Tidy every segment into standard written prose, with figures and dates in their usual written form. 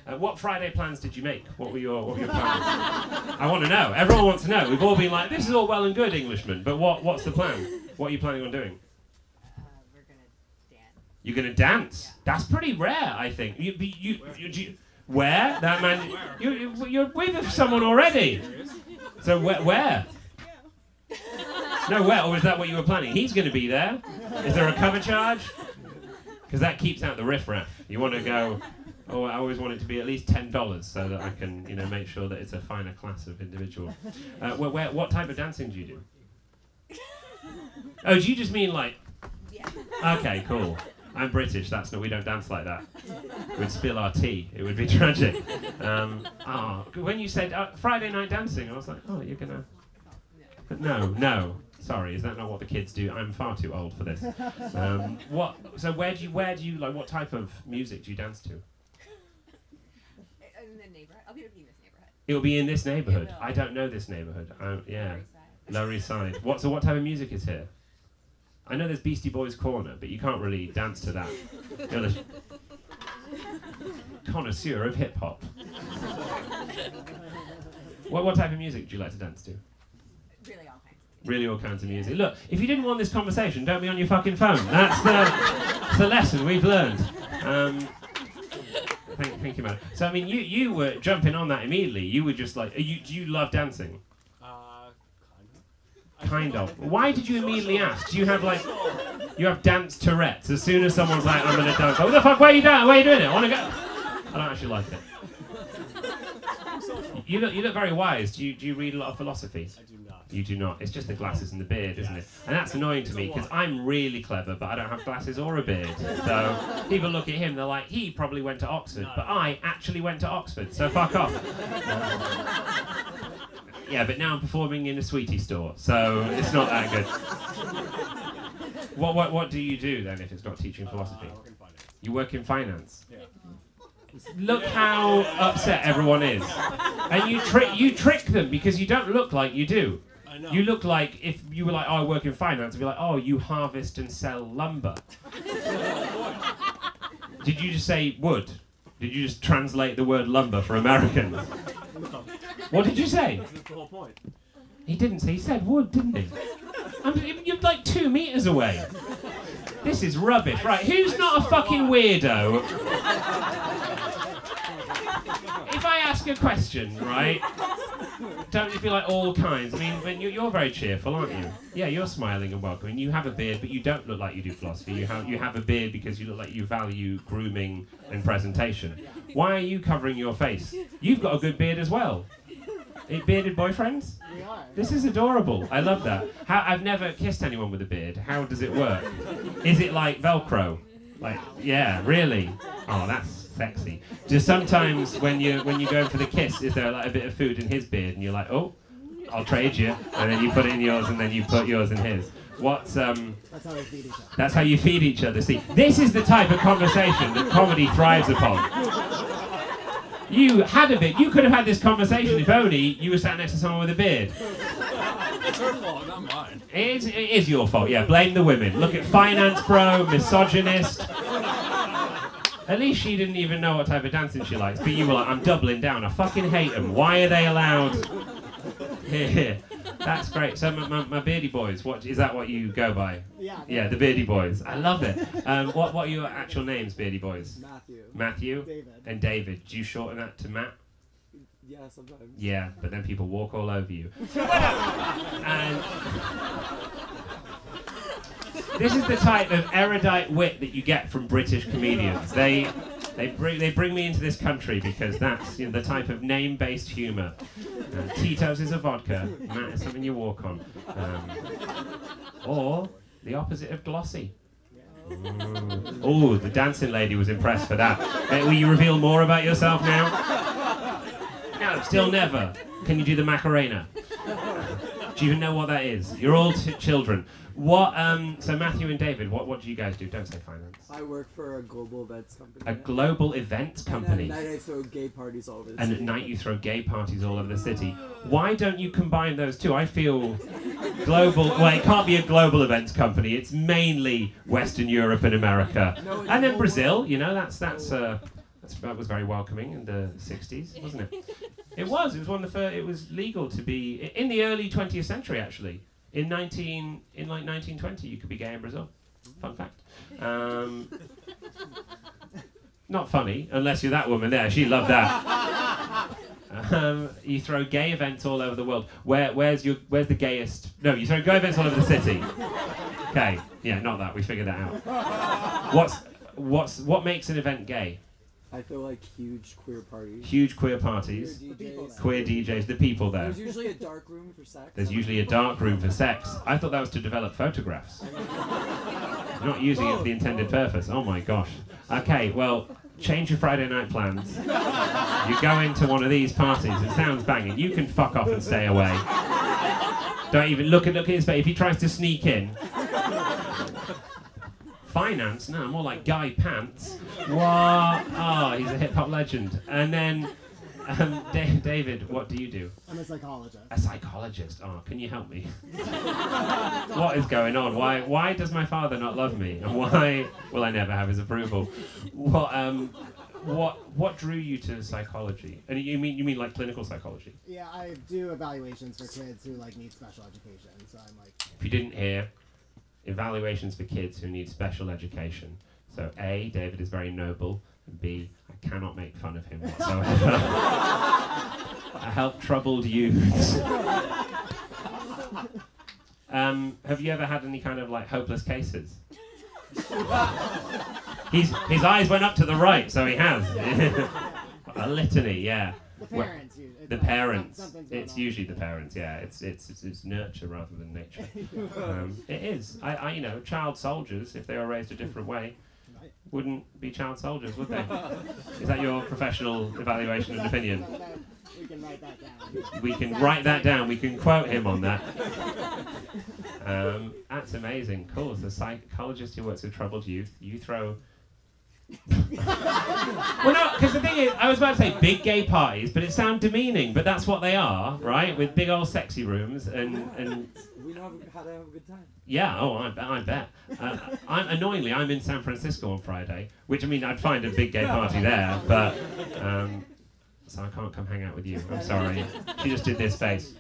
What Friday plans did you make? What were your plans? I want to know. Everyone wants to know. We've all been like, this is all well and good, Englishman, but what's the plan? What are you planning on doing? We're gonna dance. You're going to dance? Yeah. That's pretty rare, I think. Where? That man... You're with someone already. So where? No, where? Or is that what you were planning? He's going to be there. Is there a cover charge? Because that keeps out the riffraff. You want to go... Oh, I always want it to be at least $10 so that I can, make sure that it's a finer class of individual. What type of dancing do you do? Oh, do you just mean like... Yeah. Okay, cool. I'm British, we don't dance like that. We'd spill our tea, it would be tragic. When you said Friday night dancing, I was like, oh, you're gonna... But no. Sorry, is that not what the kids do? I'm far too old for this. So where do you like, what type of music do you dance to? In the neighborhood. I'll be in this neighborhood. It'll be in this neighborhood. It will. I don't know this neighborhood. Yeah. Lower Lower East Side. What type of music is here? I know there's Beastie Boys Corner, but you can't really dance to that. You're the connoisseur of hip hop. What type of music do you like to dance to? Really all kinds. Really all kinds of music. Look, if you didn't want this conversation, don't be on your fucking phone. That's the lesson we've learned. Thank you, man. So, I mean, you were jumping on that immediately. You were just like, do you love dancing? Kind of. Why did you immediately ask? Do you have dance Tourette's? As soon as someone's like, I'm going to dance, what the fuck, where are you doing it? I want to go. I don't actually like it. You look very wise. Do you read a lot of philosophy? I do not. You do not. It's just the glasses and the beard, isn't it? And that's annoying to me because I'm really clever, but I don't have glasses or a beard. So people look at him, they're like, he probably went to Oxford, but I actually went to Oxford, so fuck off. Yeah, but now I'm performing in a sweetie store, so it's not that good. What do you do then if it's not teaching philosophy? I work in finance. You work in finance. Yeah. Look how upset everyone is, and you trick them because you don't look like you do. I know. You look like if you were like, oh, I work in finance, I'd be like, oh, you harvest and sell lumber. Did you just say wood? Did you just translate the word lumber for Americans? No. What did you say? That's the whole point. He didn't say, he said wood, didn't he? You're like 2 meters away. This is rubbish. Right, who's not a fucking weirdo? If I ask a question, right, don't you feel like all kinds? I mean, when you're very cheerful, aren't you? Yeah, you're smiling and welcoming. You have a beard, but you don't look like you do philosophy. You have a beard because you look like you value grooming and presentation. Why are you covering your face? You've got a good beard as well. Bearded boyfriends? We are. This is adorable. I love that. I've never kissed anyone with a beard. How does it work? Is it like Velcro? Like, yeah, really? Oh, that's sexy. Just sometimes when you're going for the kiss, is there like a bit of food in his beard, and you're like, oh, I'll trade you, and then you put it in yours, and then you put yours in his. That's how we feed each other. That's how you feed each other. See, this is the type of conversation that comedy thrives upon. You had a bit. You could have had this conversation if only you were sat next to someone with a beard. It's her fault, not mine. It is your fault, yeah. Blame the women. Look at finance bro, misogynist. At least she didn't even know what type of dancing she likes. But you were like, I'm doubling down. I fucking hate them. Why are they allowed? Here. That's great. So my Beardy Boys, is that what you go by? Yeah. Yeah, the Beardy Boys. I love it. What are your actual names, Beardy Boys? Matthew. Matthew? David. And David. Do you shorten that to Matt? Yeah, sometimes. Yeah, but then people walk all over you. And this is the type of erudite wit that you get from British comedians. They bring me into this country because that's the type of name-based humour. Tito's is a vodka, Matt is something you walk on. Or the opposite of glossy. Oh, the dancing lady was impressed for that. Will you reveal more about yourself now? No, still never. Can you do the Macarena? Do you even know what that is? You're all children. What? So Matthew and David, what do you guys do? Don't say finance. I work for a global events company. A global events company. And at night I throw gay parties all over the And city. at night you throw gay parties all over the city. Why don't you combine those two? I feel global. Well, it can't be a global events company. It's mainly Western Europe and America, No, it's and then global. Brazil. That's That was very welcoming in the 60s, wasn't it? It was one of the first. It was legal to be in the early 20th century, actually. In 1920, you could be gay in Brazil. Fun fact. Not funny, unless you're that woman there. She loved that. You throw gay events all over the world. Where's the gayest? No, you throw gay events all over the city. Okay, yeah, not that. We figured that out. What makes an event gay? I feel like huge queer parties. Huge queer parties. Queer DJs, the people there. There's usually a dark room for sex. There's usually a dark room for sex. I thought that was to develop photographs. Not using it for the intended purpose. Oh my gosh. Okay, well, change your Friday night plans. You go into one of these parties. It sounds banging. You can fuck off and stay away. Don't even look at his face. If he tries to sneak in. Finance? No, more like Guy Pants. What? Oh, he's a hip-hop legend. And then, David, what do you do? I'm a psychologist. A psychologist? Oh, can you help me? What is going on? Why does my father not love me? And why will I never have his approval? What drew you to psychology? And you mean like clinical psychology? Yeah, I do evaluations for kids who like need special education. So I'm like. If you didn't hear, evaluations for kids who need special education. So A, David is very noble, and B, I cannot make fun of him whatsoever. I help troubled youths. Have you ever had any kind of like hopeless cases? His eyes went up to the right, so he has. A litany, yeah. The parents. The parents. It's usually the parents. Yeah. It's nurture rather than nature. It is. I child soldiers, if they were raised a different way, wouldn't be child soldiers, would they? Is that your professional evaluation and opinion? We can write that down. We can write that down. We can quote him on that. That's amazing. Cool. So, psychologist who works with troubled youth. You throw. Well, no, because the thing is, I was about to say big gay parties, but it sounds demeaning. But that's what they are, right? With big old sexy rooms and. We know how to have a good time. Yeah. Oh, I bet. I'm in San Francisco on Friday, which I mean I'd find a big gay party there, but so I can't come hang out with you. I'm sorry. She just did this face.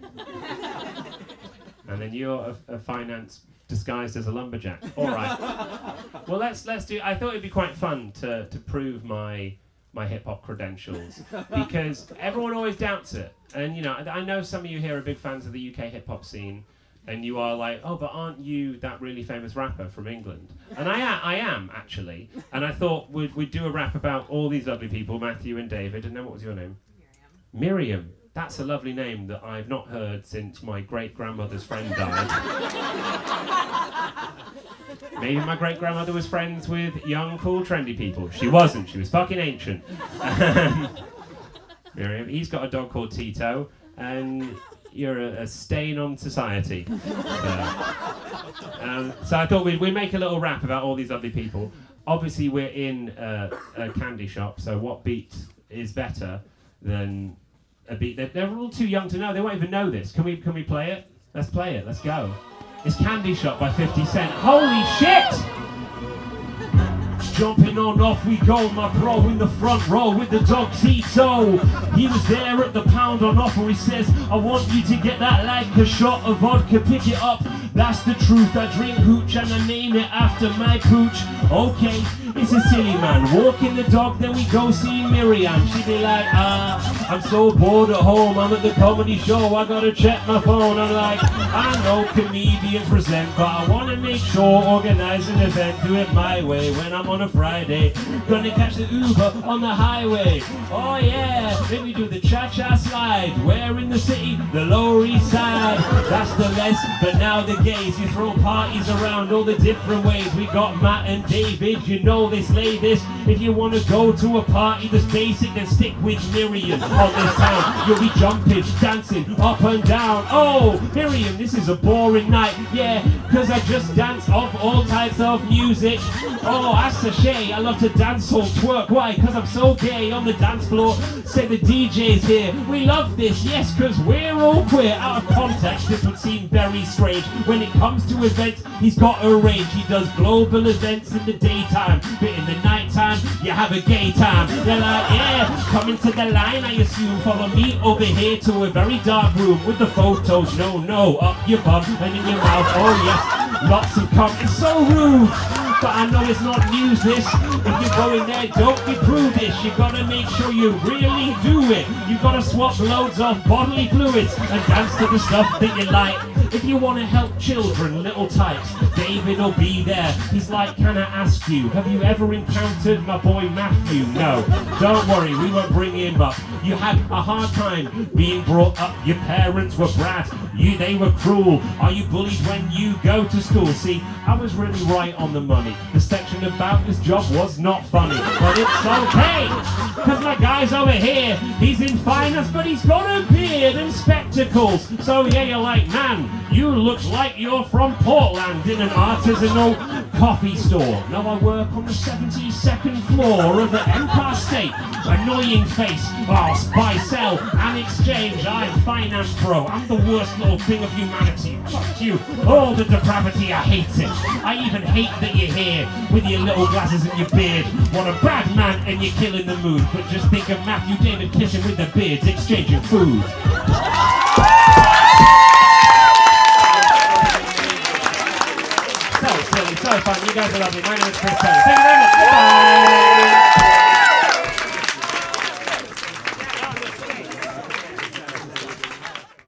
And then you're a finance disguised as a lumberjack. All right. Well, let's do. I thought it'd be quite fun to prove my hip hop credentials because everyone always doubts it. And I know some of you here are big fans of the UK hip hop scene, and you are like, oh, but aren't you that really famous rapper from England? And I am actually. And I thought we'd do a rap about all these lovely people, Matthew and David. And then what was your name? Miriam. That's a lovely name that I've not heard since my great-grandmother's friend died. Maybe my great-grandmother was friends with young, cool, trendy people. She wasn't. She was fucking ancient. Miriam, he's got a dog called Tito, and you're a stain on society. So I thought we'd make a little rap about all these lovely people. Obviously, we're in a candy shop, so what beat is better than a beat? They're all too young to know. They won't even know this. Can we play it? Let's play it. Let's go. It's Candy Shop by 50 Cent. Holy shit! Jumping on, off we go, my bro in the front row with the dog Tito. He was there at the pound on offer. He says, I want you to get that like a shot of vodka, pick it up. That's the truth. I drink hooch and I name it after my pooch. Okay, it's a silly man. Walking the dog, then we go see Miriam. She be like, I'm so bored at home. I'm at the comedy show. I gotta check my phone. I'm like, I know comedians present, but I wanna make sure organize an event. Do it my way when I'm on a Friday. Gonna catch the Uber on the highway. Oh yeah, then we do the cha-cha slide. Where in the city? The Lower East Side. That's the Les, but now the gays. You throw parties around all the different ways. We got Matt and David, you know they slay this. If you wanna go to a party that's basic, then stick with Miriam on this town. You'll be jumping, dancing, up and down. Oh, Miriam, this is a boring night. Yeah, cause I just dance off all types of music. Oh, that's a shame. I love to dance or twerk. Why? Cause I'm so gay on the dance floor. Say the DJ's here. We love this, yes, cause we're all queer. Out of context, this would seem very strange. When it comes to events, he's got a range. He does global events in the daytime, but in the night time, you have a gay time. They're like, yeah, come into the line, I assume. Follow me over here to a very dark room with the photos. No, up your bum and in your mouth. Oh yes, lots of cum. It's so rude. But I know it's not news this. If you're going there, don't be prudish. You gotta make sure you really do it. You gotta swap loads of bodily fluids and dance to the stuff that you like. If you wanna help children, little types, David will be there. He's like, can I ask you, have you ever encountered my boy Matthew? No, don't worry, we won't bring him up. You had a hard time being brought up. Your parents were brats. They were cruel. Are you bullied when you go to school? See, I was really right on the money. The section about this job was not funny, but it's okay, because my guy's over here, he's in finance, but he's got a beard and spectacles. So yeah, you're like, man, you look like you're from Portland in an artisanal coffee store. No, I work on the 72nd floor of the Empire State. Annoying face. Oh, buy, sell, and exchange. I'm finance bro. I'm the worst little thing of humanity. Fuck you. All the depravity, I hate it. I even hate that you're here with your little glasses and your beard. What a bad man, and you're killing the mood. But just think of Matthew David kissing with the beards, exchanging food. So silly, so fun. You guys are lovely. My name is Chris Taylor. Thank you very much. Goodbye.